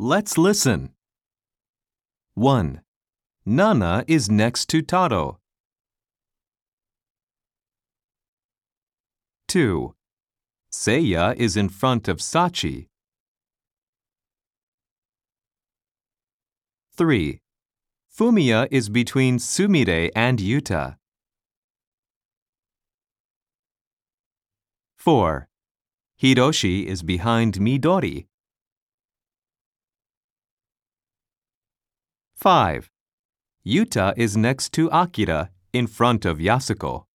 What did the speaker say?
Let's listen. 1. Nana is next to Taro. 2. Seiya is in front of Sachi. 3. Fumiya is between Sumire and Yuta. 4. Hiroshi is behind Midori. 5. Yuta is next to Akira in front of Yasuko.